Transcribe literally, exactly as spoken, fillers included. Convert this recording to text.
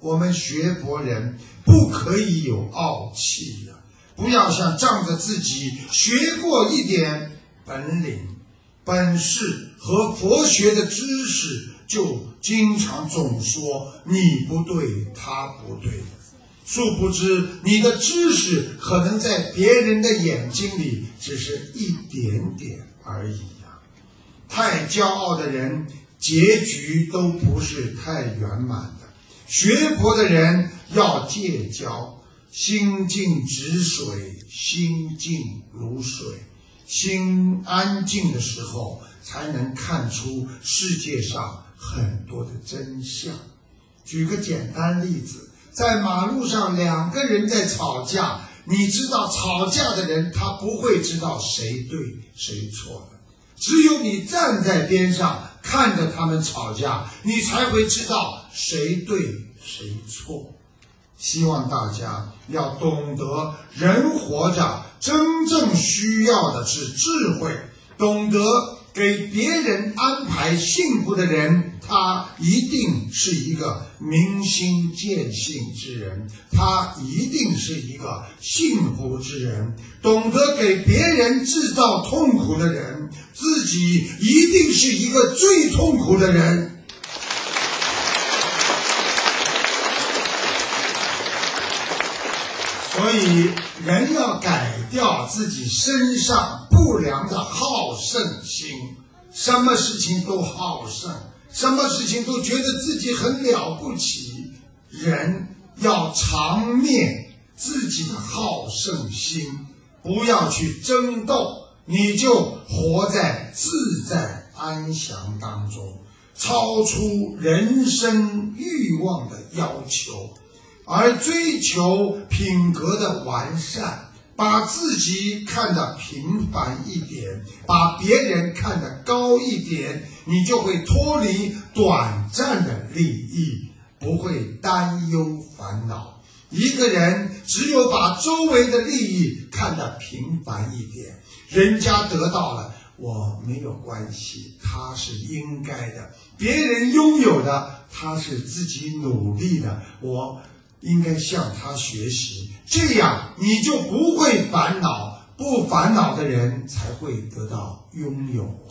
我们学佛人不可以有傲气的，不要想仗着自己学过一点本领、本事和佛学的知识，就经常总说你不对，他不对的。殊不知你的知识可能在别人的眼睛里只是一点点而已呀。太骄傲的人结局都不是太圆满的。学佛的人要戒骄，心静止水，心静如水，心安静的时候才能看出世界上很多的真相。举个简单例子，在马路上两个人在吵架，你知道吵架的人他不会知道谁对谁错的，只有你站在边上看着他们吵架，你才会知道谁对谁错。希望大家要懂得，人活着真正需要的是智慧，懂得给别人安排幸福的人，他一定是一个明心见性之人，他一定是一个幸福之人。懂得给别人制造痛苦的人，自己一定是一个最痛苦的人。所以人要改掉自己身上不良的好胜心，什么事情都好胜，什么事情都觉得自己很了不起。人要常灭自己的好胜心，不要去争斗，你就活在自在安详当中，超出人生欲望的要求，而追求品格的完善，把自己看得平凡一点，把别人看得高一点，你就会脱离短暂的利益，不会担忧烦恼。一个人只有把周围的利益看得平凡一点，人家得到了，我没有关系，他是应该的；别人拥有的，他是自己努力的，我应该向他学习。这样你就不会烦恼，不烦恼的人才会得到拥有。